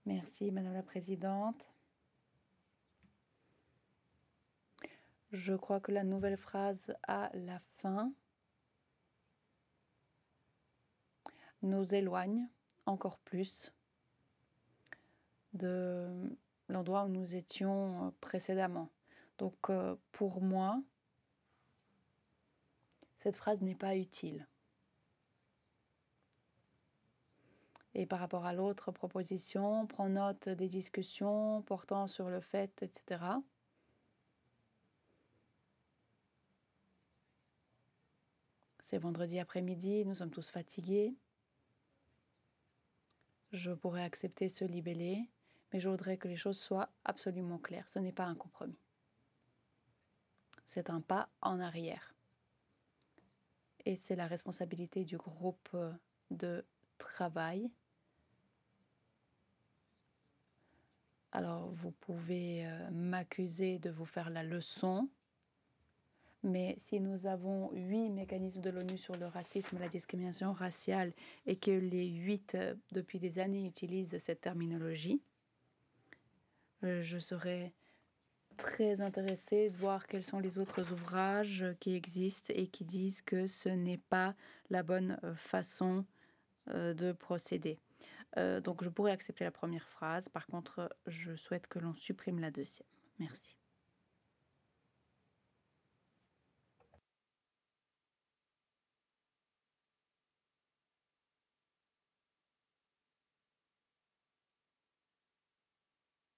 Merci, Madame la Présidente. Je crois que la nouvelle phrase à la fin nous éloigne encore plus de l'endroit où nous étions précédemment. Donc, pour moi, cette phrase n'est pas utile. Et par rapport à l'autre proposition, prends note des discussions portant sur le fait, etc. C'est vendredi après-midi, nous sommes tous fatigués. Je pourrais accepter ce libellé, mais je voudrais que les choses soient absolument claires. Ce n'est pas un compromis. C'est un pas en arrière. Et c'est la responsabilité du groupe de travail. Alors, vous pouvez m'accuser de vous faire la leçon, mais si nous avons 8 mécanismes de l'ONU sur le racisme et la discrimination raciale et que les 8, depuis des années, utilisent cette terminologie, je serais très intéressée de voir quels sont les autres ouvrages qui existent et qui disent que ce n'est pas la bonne façon de procéder. Donc je pourrais accepter la première phrase, par contre je souhaite que l'on supprime la deuxième. Merci.